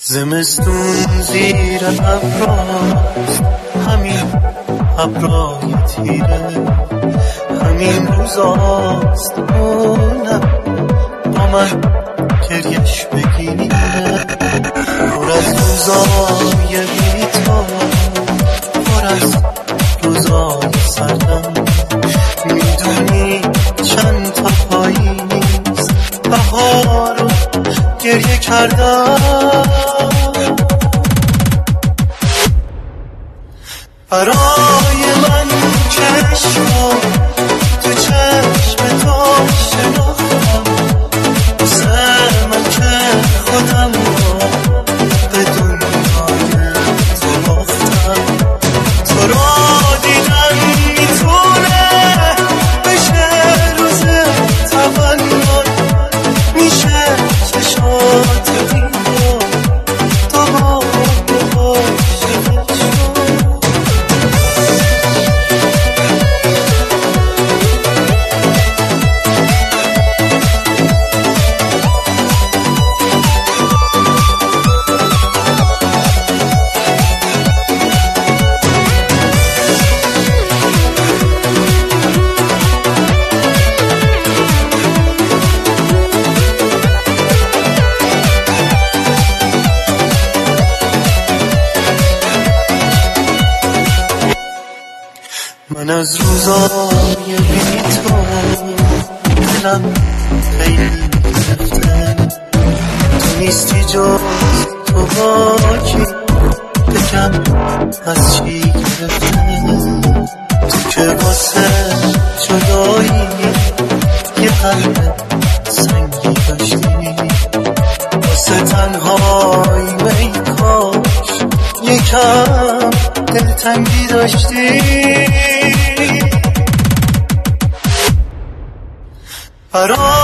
زمستون زیر ابراست، همین ابرای تیره، همین روزاست اونم با من گریش بگیره. پر از روزای بی تو، پر از روزای سردم، میدونی چند تا پاییز بهار رو گریه کردم. برای من چشم تو چشم تو شناختم، واسه من که خودم رو به دنیای تو باختم. تو رو دیدن میتونه بشه روز تولد، میشه چشات این رو دوباره باشه. من از روزای بی تو دلم خیلی گرفته، تو نیستی جز تو باکی بگم از چی گرفته. تو که واسه جدایی یه قلب سنگی داشتی، واسه تنهایی میکاش یکم دلتنگی داشتی. برای